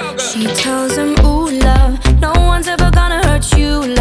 She tells him, ooh, love, no one's ever gonna hurt you,